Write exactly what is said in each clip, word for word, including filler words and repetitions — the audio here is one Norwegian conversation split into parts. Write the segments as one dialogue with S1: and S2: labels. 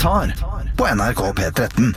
S1: Gitar på N R K P tretten.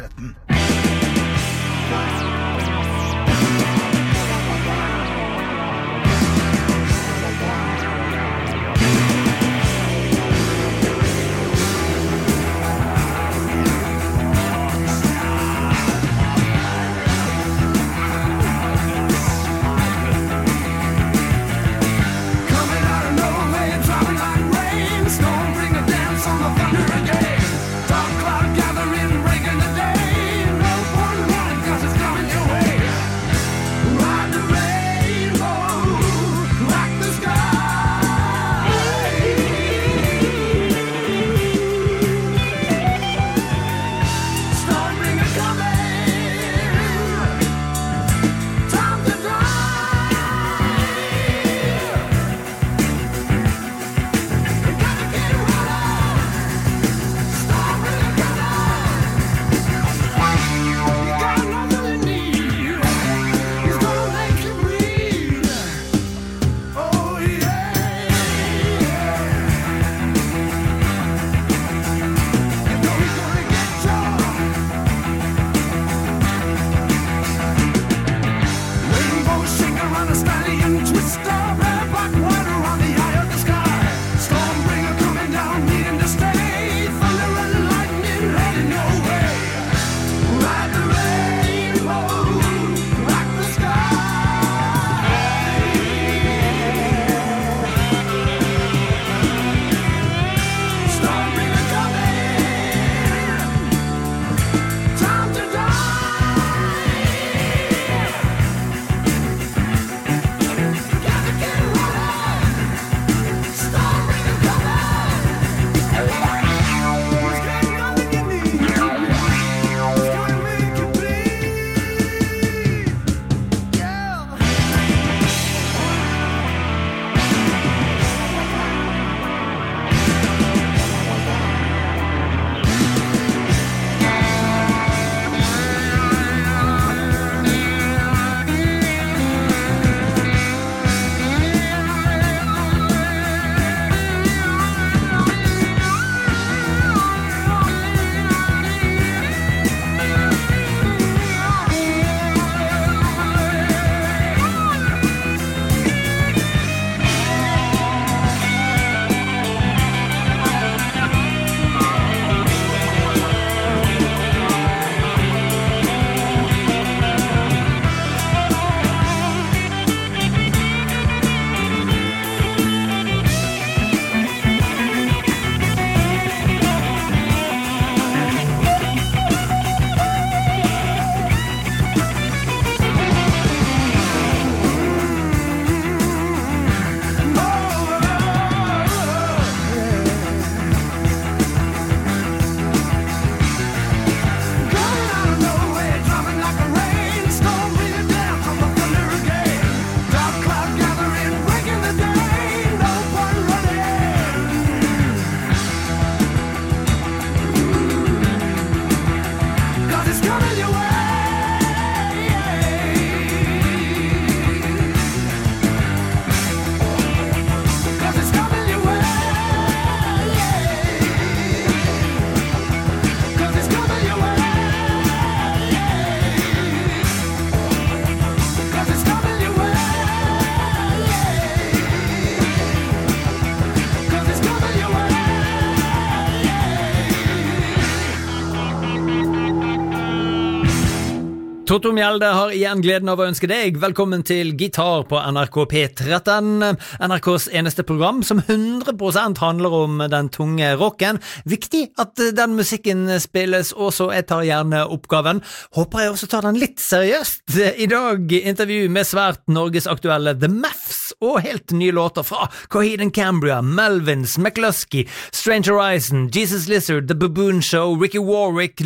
S2: Toto Mjelde har igjen gleden av å ønske deg velkommen til Gitar på N R K P tretten, N R K's eneste program som hundre prosent handler om den tunge rocken. Viktig at den musikken spilles, og så jeg tar gjerne oppgaven. Håper jeg også tar den litt seriøst. I dag intervju med svært norgesaktuelle The Maths, og helt nye låter fra Coheed and Cambria, Melvins, McCluskey, Strange Horizon, Jesus Lizard, The Baboon Show, Ricky Warwick, Lute,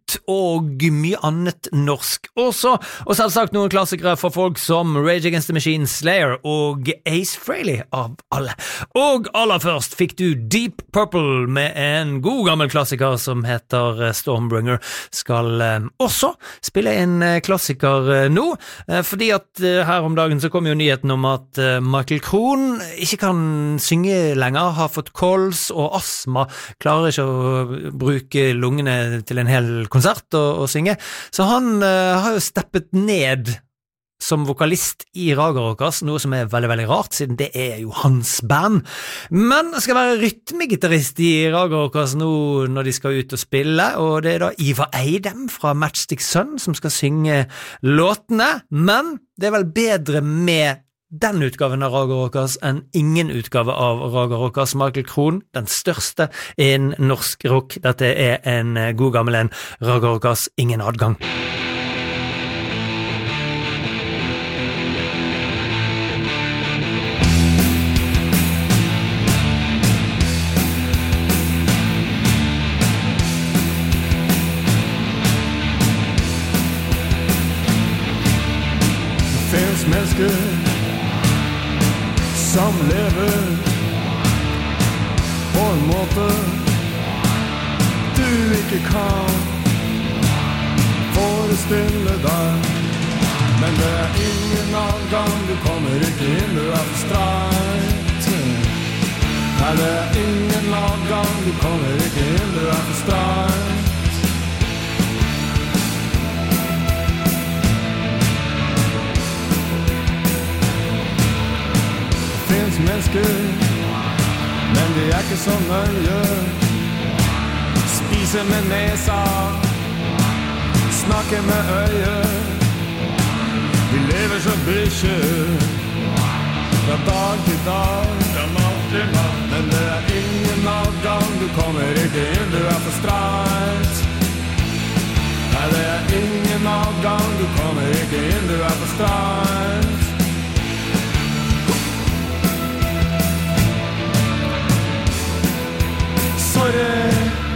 S2: Root og mye annet norsk også, og selvsagt noen klassikere for folk som Rage Against the Machine, Slayer og Ace Frehley av alle. Og aller først fikk du Deep Purple med en god gammel klassiker som heter Stormbringer. Skal eh, også spille en eh, klassiker eh, nå, eh, fordi at eh, her om dagen så kom jo nyheten om at eh, Michael Krohn ikke kan synge lenger, har fått kols og astma, klarer ikke å bruke lungene til en hel konsert og, og synge, så han uh, har jo steppet ned som vokalist i Raga Rockers, noe som er veldig, veldig rart, siden det er jo hans band. Men skal være rytmegitarrist i Raga Rockers nå når de skal ut og spille, og det er da Ivar Eidem fra Matchstick Sun som skal synge låtene, men det er vel bedre med den utgaven av Raga Rockers enn ingen utgave av Raga Rockers. Michael Krohn, den største innen norsk rock. Dette er en god gammel en. Raga Rockers, ingen adgang.
S3: Det finns mennesker som lever på en måte du ikke kan forestille deg, men det er ingen adgang, du kommer ikke inn, du er for streit. Nei, det er ingen adgang, du kommer ikke inn, du er for streit. Finns mennesker, men de er ikke så nøye. Spiser med nesa, snakker med øyet. Vi lever som bikkjer, fra dag til dag, fra natt til natt. Men det er ingen adgang, du kommer ikke inn, du er for streit. Nei, det er ingen adgang, du kommer ikke inn, du er for streit. Sorry.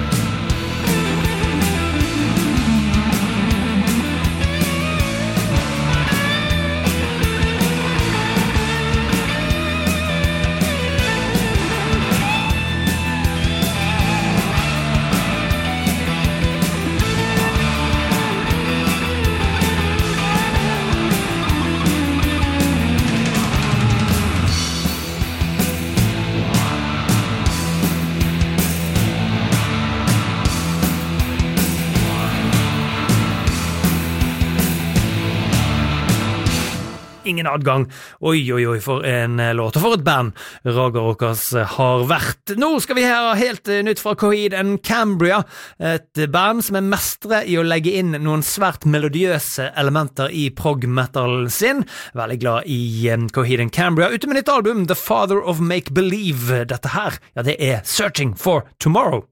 S2: Ingen adgang. Oi, oi, oi, for en låt, og for et band Raga Rockers har vært. Nå skal vi her helt nytt fra Coheed and Cambria, et band som er mestre i å legge inn noen svært melodiøse elementer i prog-metal sin. Veldig glad i Coheed and Cambria. Ute med nytt album, The Father of Make Believe. Dette her, ja, det er Searching for Tomorrow.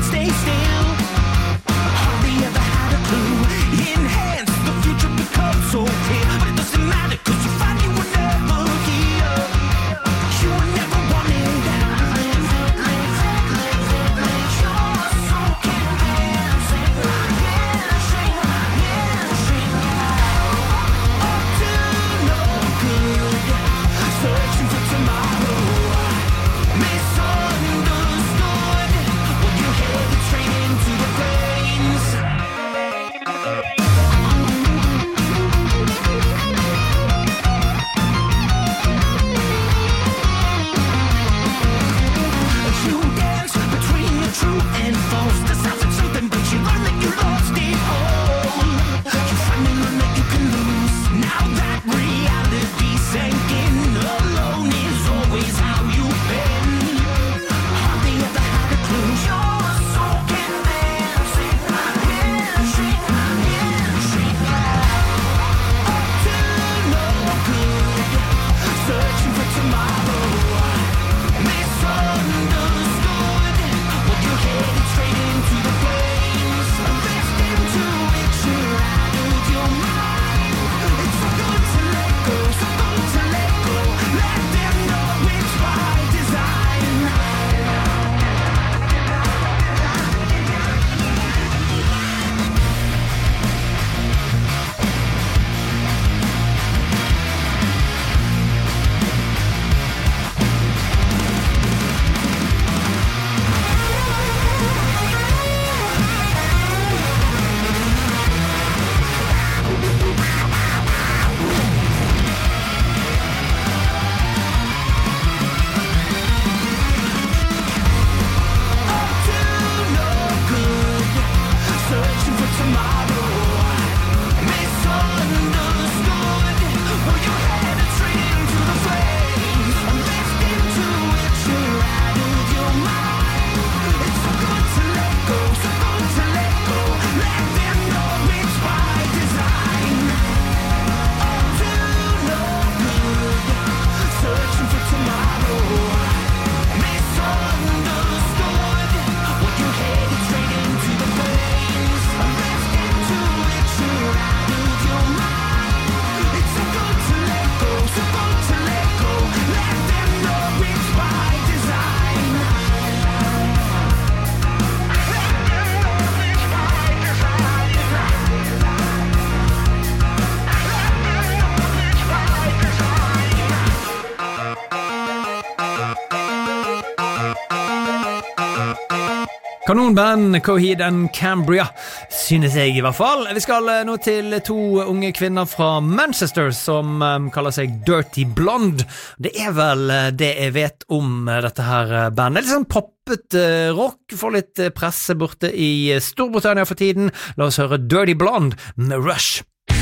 S4: Hurry, ever had a clue? Enhance the future becomes
S2: Kanonband, Coheed and Cambria, synes jeg I hvert fall. Vi skal nå til to unge kvinner fra Manchester som um, kaller seg Dirty Blonde. Det er vel det jeg vet om dette her bandet. Litt sånn poppet uh, rock, får litt uh, presse borte I Storbritannia for tiden. La oss høre Dirty Blonde med Rush.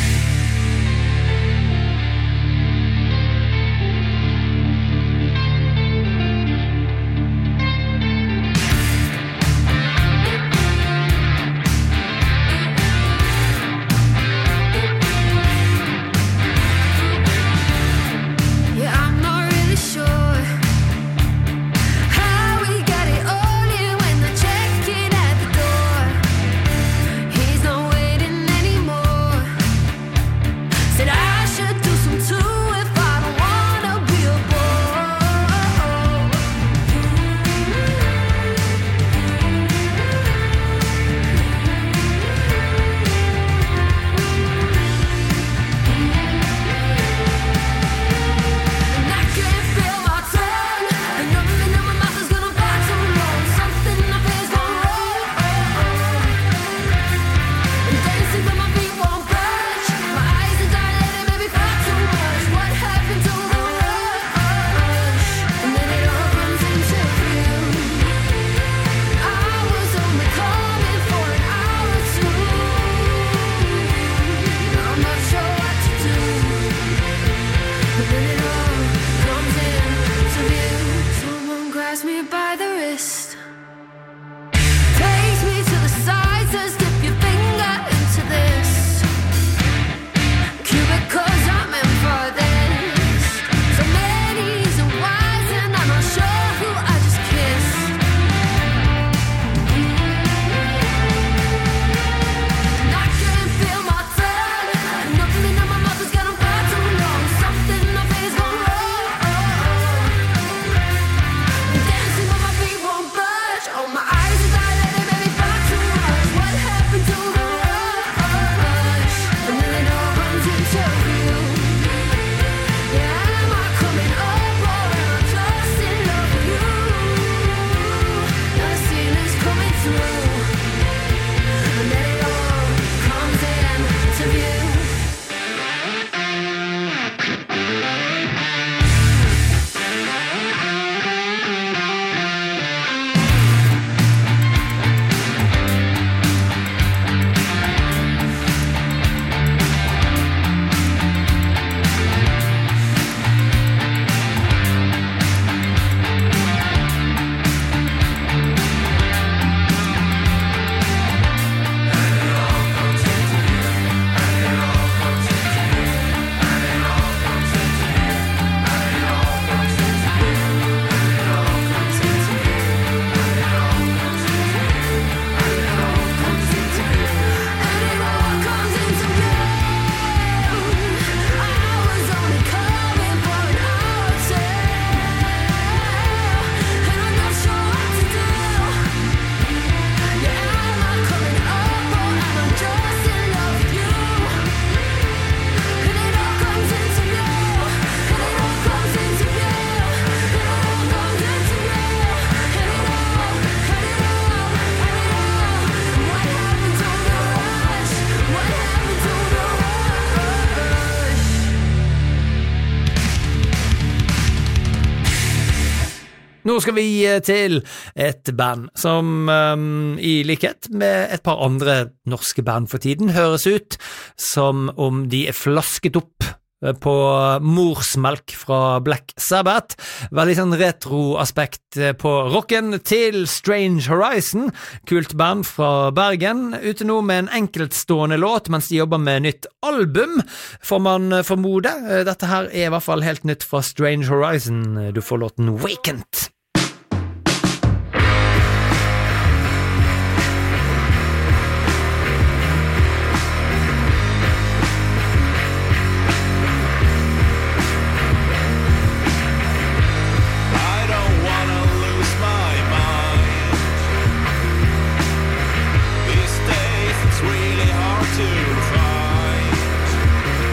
S2: Nå skal vi til et band som um, I likhet med et par andre norske band for tiden høres ut som om de er flasket opp på morsmelk fra Black Sabbath. Veldig sånn retro-aspekt på rocken til Strange Horizon, kult band fra Bergen, ute nå med en enkeltstående låt mens de jobber med nytt album, får man formode. Dette her er I hvert fall helt nytt fra Strange Horizon. Du får låten Vacant.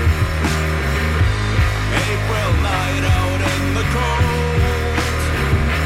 S3: April night out in the cold.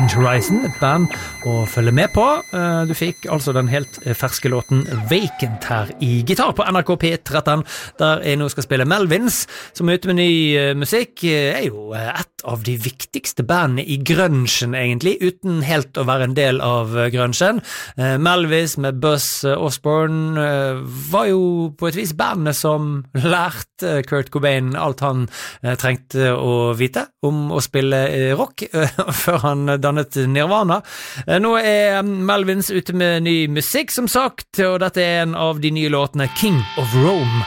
S2: Strange Horizon, et band å følge med på. Du fikk altså den helt ferske låten Vacant her i Gitar på N R K P tretten, der jeg nå skal spille Melvins, som er ute med ny musikk. Er jo et av de viktigste bandene i grunchen egentlig, uten helt å være en del av grunchen. Melvis med Buzz Osborne var jo på et vis bandet som lærte Kurt Cobain alt han trengte å vite om å spille rock før han dannet Nirvana. Nå er Melvins ute med ny musikk, som sagt, og dette er en av de nye låtene, King of Rome.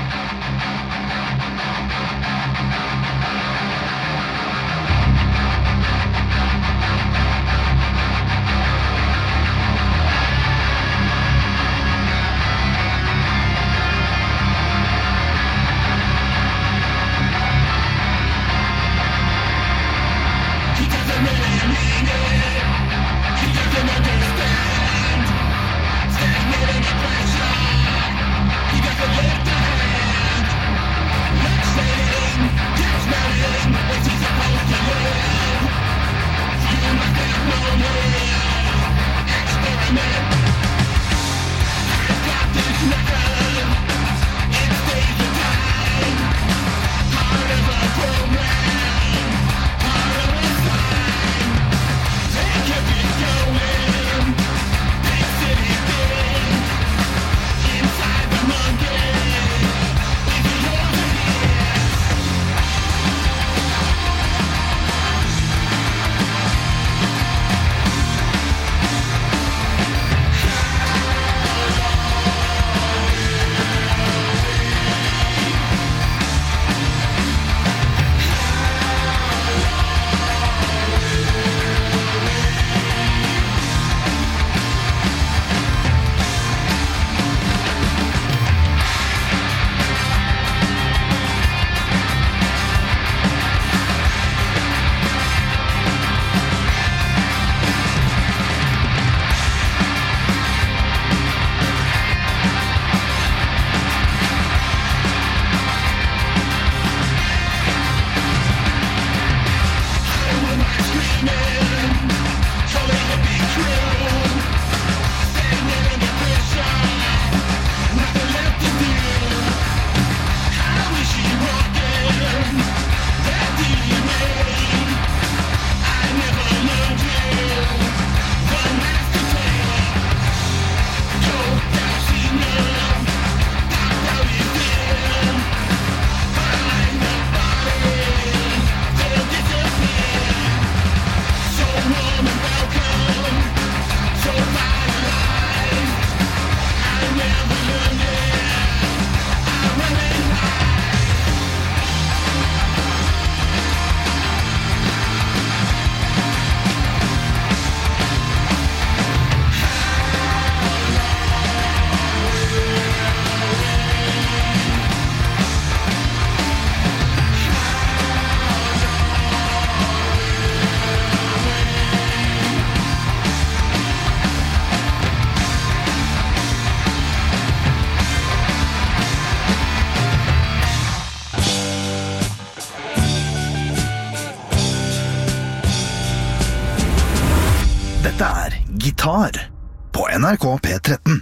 S1: Dette er Gitar på N R K P tretten.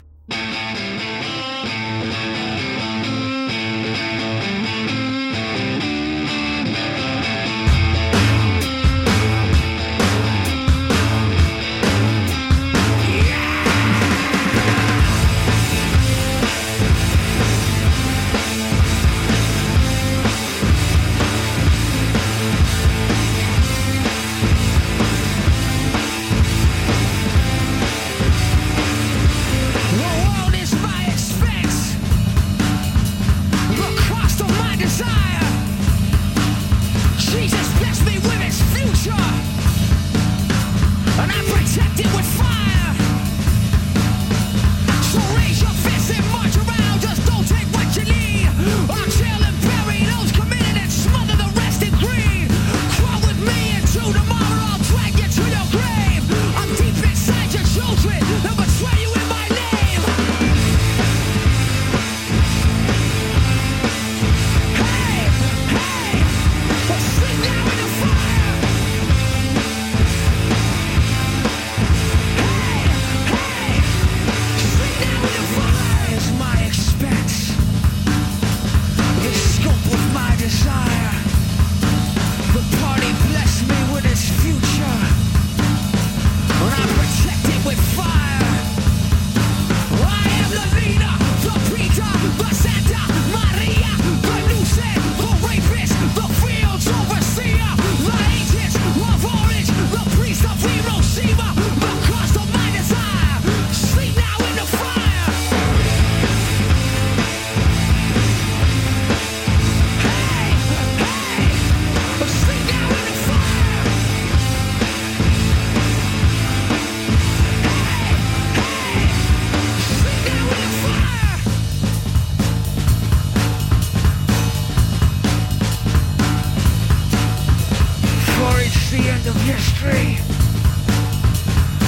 S3: Well,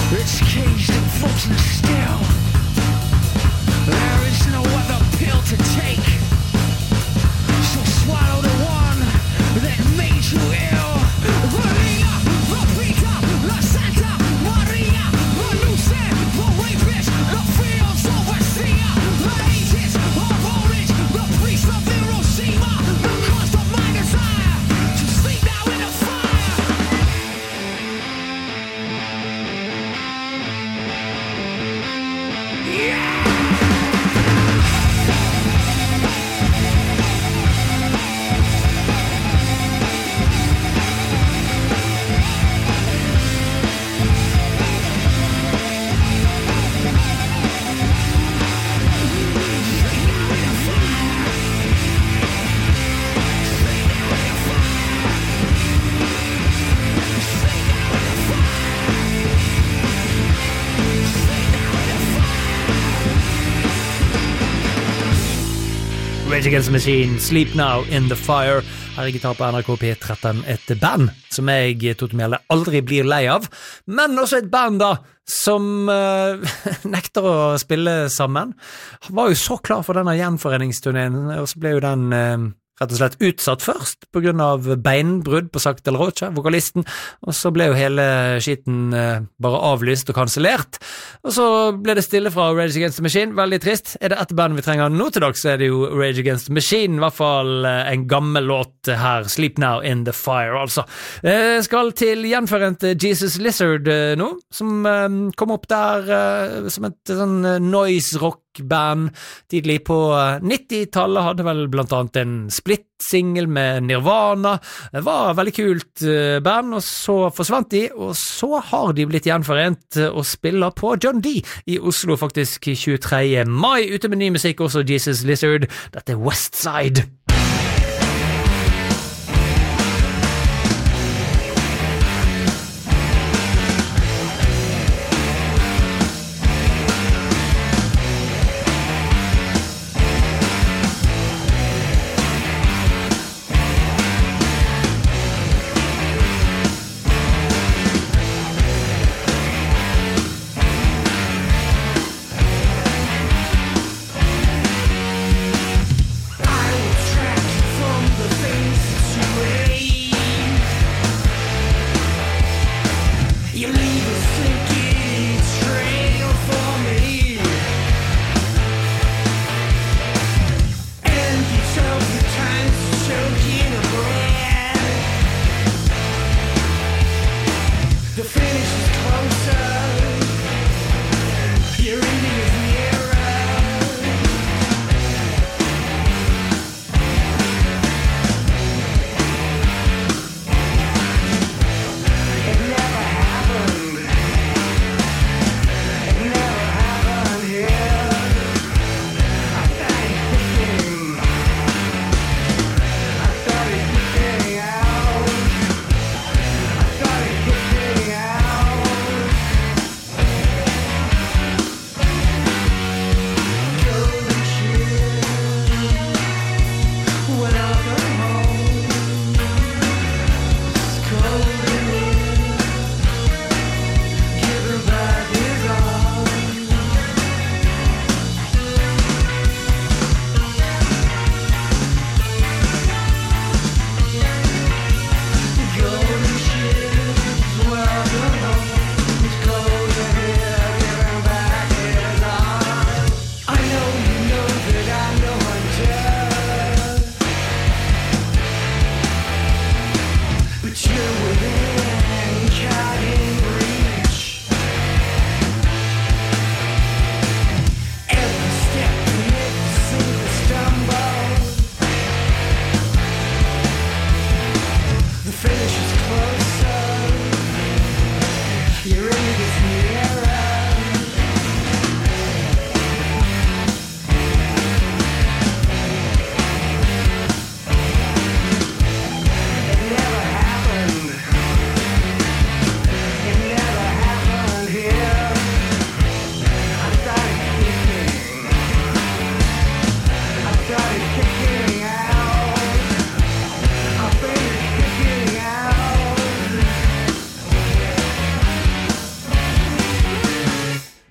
S3: It's caged and frozen still. There is no other pill to take. So swallow the one that made you ill. Maria, the Vita, La Santa Maria, the Lucid, the rapist, the fields overseer, the ages of orange, the priest of Hiroshima, the cause of my desire to sleep now in the fire. Yeah!
S2: Rage Against the Machine, Sleep Now in the Fire. Her er gitar på N R K P tretten, et band som jeg, Tote Mjelde, aldri blir lei av, men også et band da, som uh, nekter å spille sammen. Han var jo så klar for denne gjenforeningsturneen, og så ble jo den uh, rett og slett utsatt først, på grunn av beinbrudd på Zack de la Rocha, vokalisten, og så ble jo hele skiten uh, bare avlyst og kansellert, og så ble det stille fra Rage Against the Machine, veldig trist. Er det et band vi trenger nå til dags, så er det jo Rage Against the Machine, i hvert fall uh, en gammel låt her, Sleep Now in the Fire, altså. Jeg uh, skal til gjenforent Jesus Lizard uh, nå, som uh, kom opp der uh, som et sånn uh, noise rock band tidlig på nittitallet, hadde vel blant annet en split-single med Nirvana. Det var veldig kult band, og så forsvant de, og så har de blitt gjenforent og spiller på John D i Oslo faktisk tjuetredje mai, ute med ny musikk også Jesus Lizard. Dette er Westside.
S3: I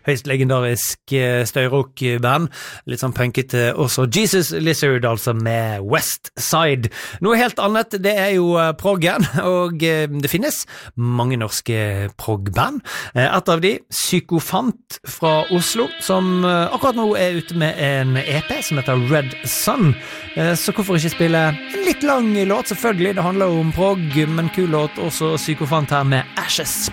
S2: høyst legendarisk støyrock-band. Litt sånn punkete også. Jesus Lizard, altså, med West Side. Noe helt annet, det er jo proggen, og det finnes mange norske prog-band. Et av de, Psykofant fra Oslo, som akkurat nå er ute med en E P som heter Red Sun. Så hvorfor ikke spille en litt lang låt, selvfølgelig. Det handler om prog, men kul låt. Også Psykofant her med Ashes.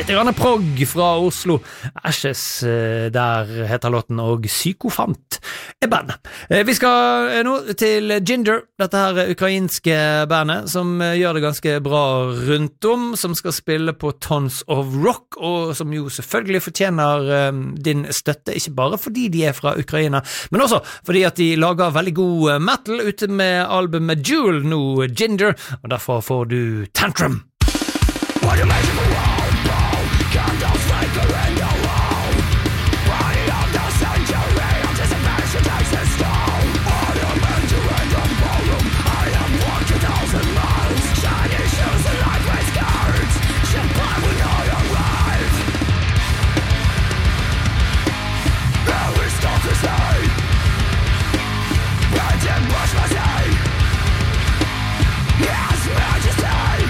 S2: Litt grann prog fra Oslo. Ashes, der heter låten, og Psykofant er bandet. Vi skal nå til Ginger, dette her ukrainske bandet, som gjør det ganske bra rundt om, som skal spille på Tons of Rock, og som jo selvfølgelig fortjener din støtte, ikke bare fordi de er fra Ukraina, men også fordi at de lager veldig god metal ute med albumet Jewel nå, Ginger, og derfor får du Tantrum. What you make of a world, bro? Candles flicker in the wall. Body of the century, anticipation takes its toll. I am entering the ballroom, I have walked a thousand miles. Shiny shoes and lightweight skirts, champagne when I arrive. There is stuff to say, and in brush my say. Yes, majesty.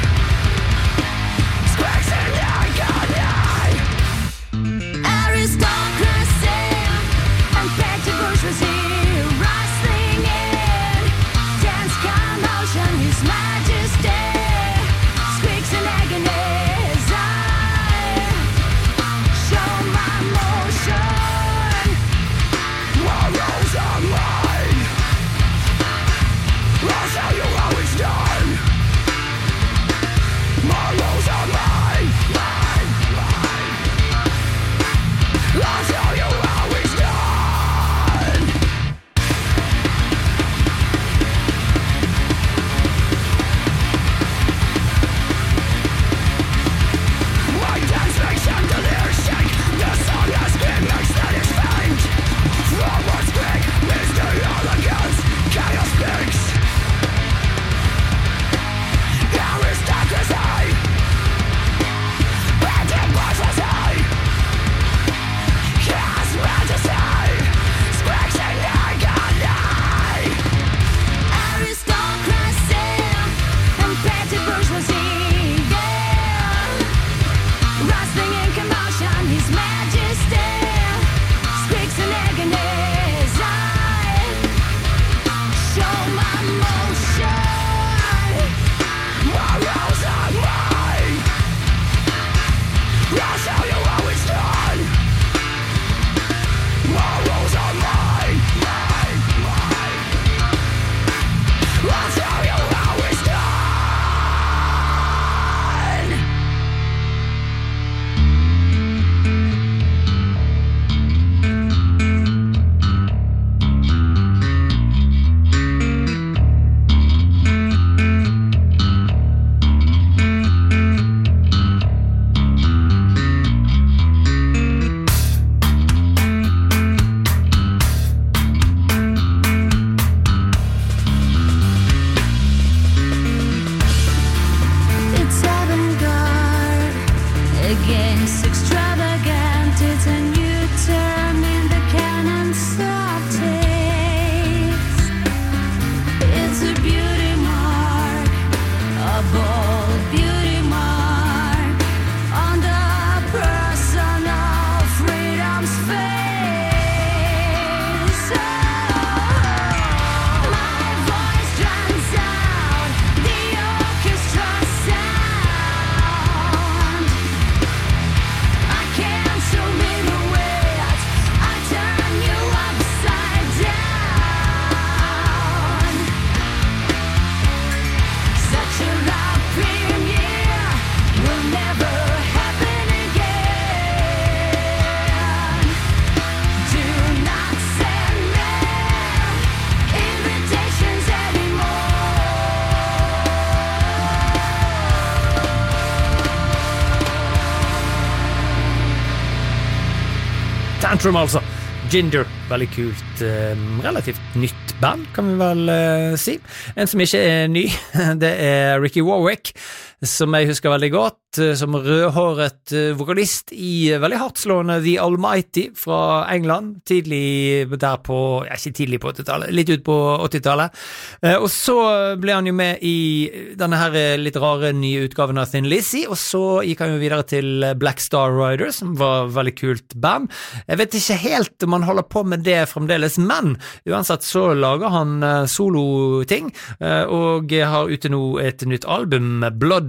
S3: Tantrum altså, Ginger, veldig kult, eh, relativt nytt band kan vi vel eh, si. En som ikke er ny, det er Ricky Warwick, som jeg husker veldig godt, som rødhåret vokalist i veldig hardtslående The Almighty fra England, tidlig der på, ja ikke tidlig på åttitallet, litt ut på åttitallet. Og så ble han jo med i denne her litt rare nye utgaven av Thin Lizzy, og så gikk han jo videre til Black Star Riders, som var et veldig kult band. Jeg vet ikke helt om han holder på med det fremdeles, men uansett så lager han solo-ting, og har ute nå et nytt album, Blood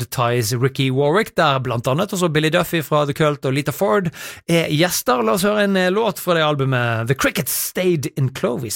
S2: Blood Ties Ricky Warwick, der blant annet også Billy Duffy fra The Cult og Lita Ford er gjester. La oss høre en låt fra det albumet, The Crickets Stayed in Clovis.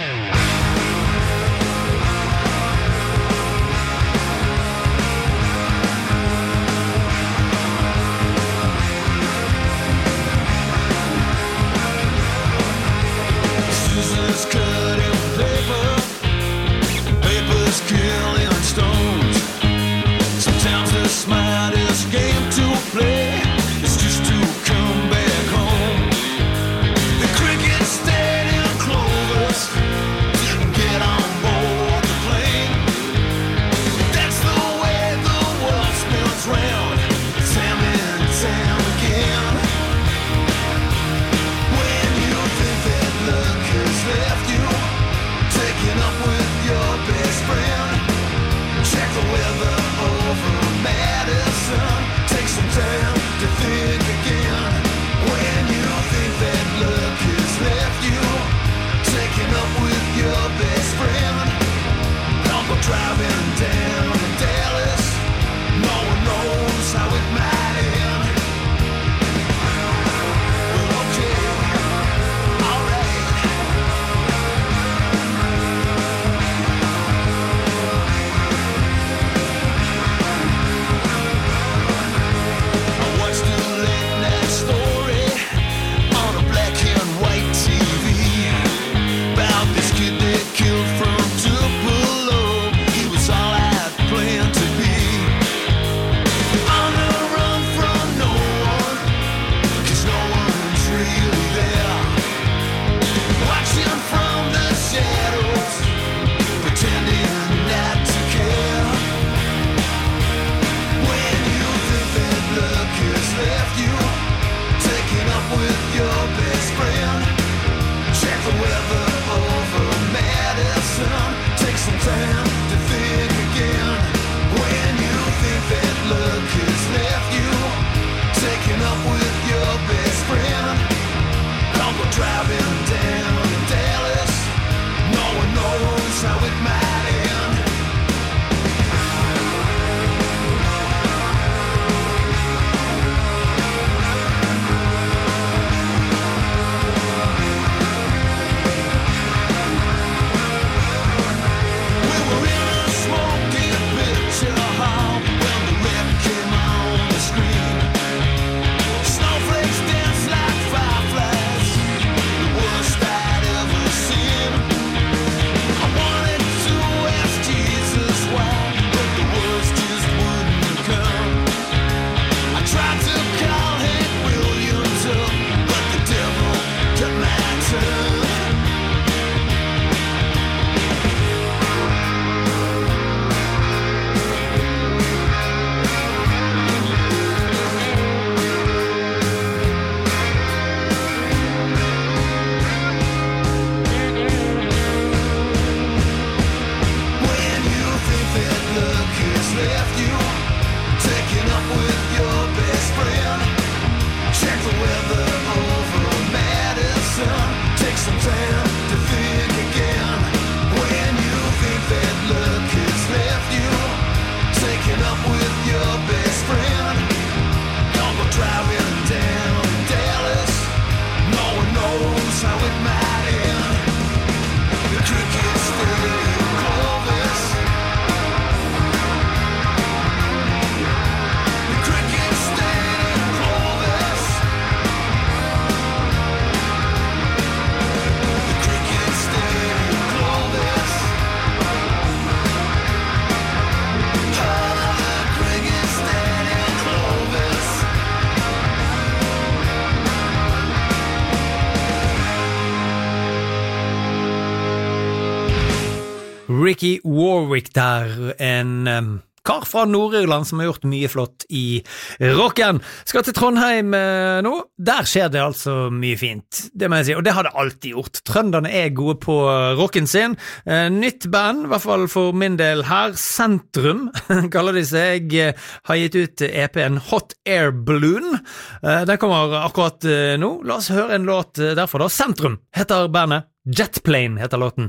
S2: Ricky Warwick der, en um, kar fra Nord-Irland som har gjort mye flott i rocken. Skal til Trondheim uh, nå. Der skjer det altså mye fint, det må jeg si, og det har det alltid gjort. Trønderne er gode på rocken sin. Uh, nytt band, i hvert fall for min del her, Sentrum, kaller de seg. Jeg har gitt ut E P-en Hot Air Balloon. Uh, den kommer akkurat uh, nå. La oss høre en låt derfra da. Sentrum heter bandet. Jetplane heter låten.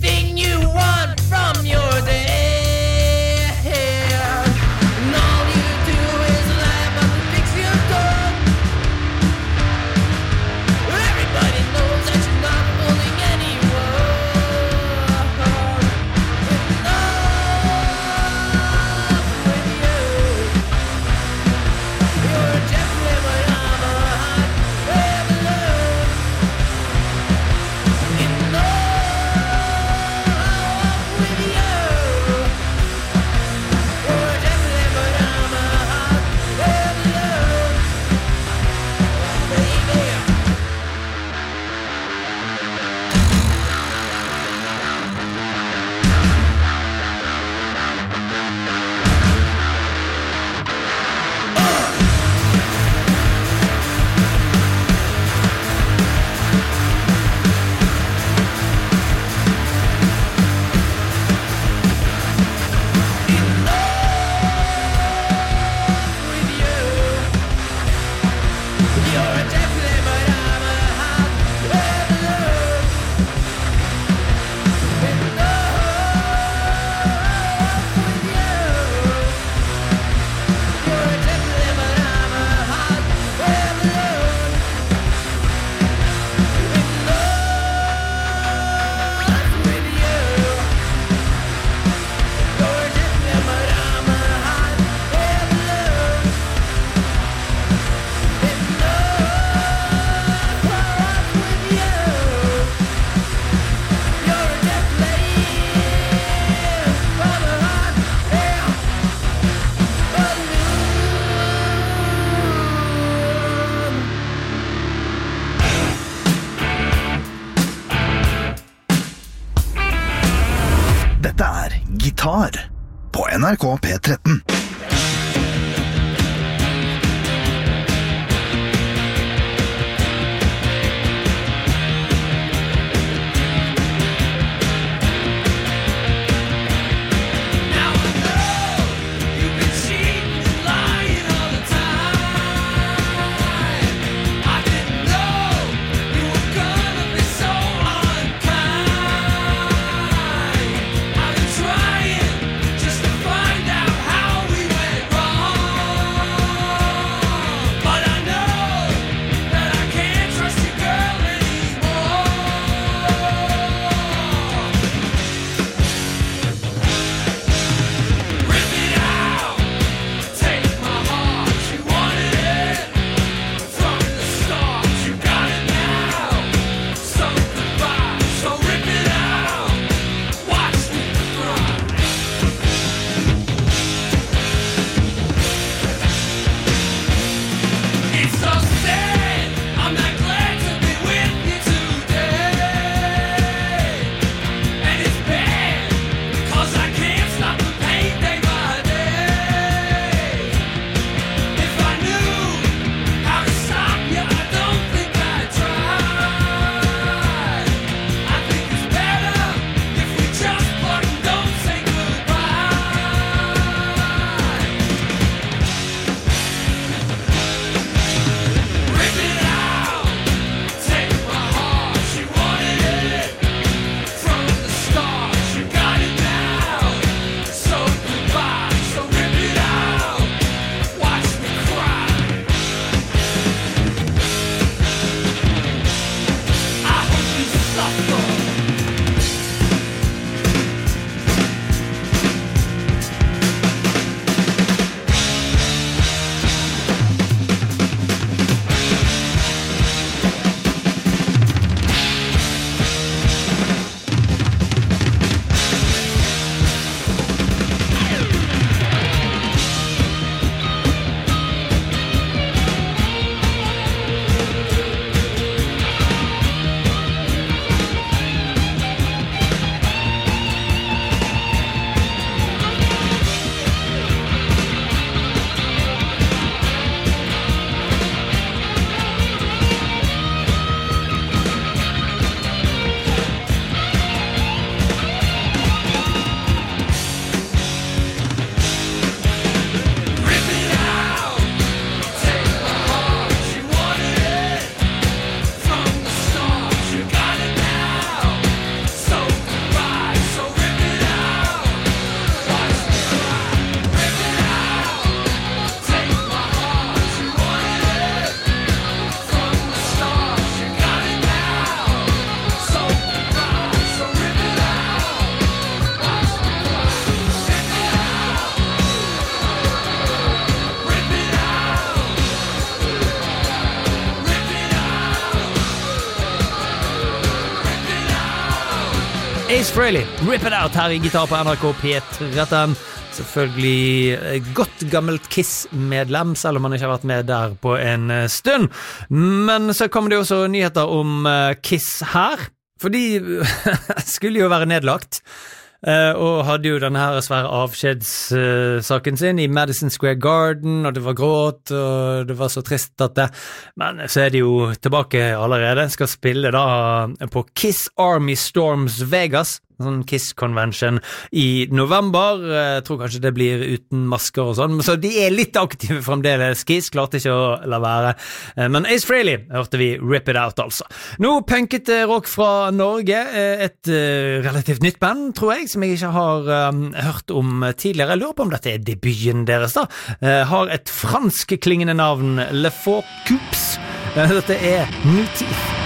S4: everything you want from your day. And all you do is laugh up and fix your tongue. Everybody knows that you're not fooling anyone. Enough with you. You're a Jeffrey, but I'm a hot air balloon. Enough with you. You're a Jeffrey, but I'm a hot air balloon. Baby.
S1: Dette er Gitar på N R K P tretten.
S4: Now I know you've been cheating and lying all the time. I didn't know you were gonna be so unkind. I've been trying just to find out how
S2: Ace Frehley, Rip It Out her i Gitar på N R K P tretten. Selvfølgelig godt gammelt Kiss-medlem, selv om han ikke har vært med der på en stund. Men så kommer det også nyheter om Kiss her, for de skulle jo være nedlagt. Uh, og hadde jo denne her svære avskjedssaken uh, sin i Madison Square Garden, og det var gråt, og det var så trist at det, men så er de jo tilbake allerede, skal spille da på Kiss Army Storms Vegas, en sånn Kiss-convention i november. Jeg tror kanskje det blir uten masker og sånn, så de er litt aktive fremdeles. Kiss klarte ikke å la være. Men Ace Frehley hørte vi Rip It Out altså. Nå punket rock fra Norge, et relativt nytt band, tror jeg, som jeg ikke har um, hørt om tidligere. Jeg lurer på om dette er debuten deres da. Uh, har et fransk klingende navn, Le Faux Coups. Uh, dette er New Teeth.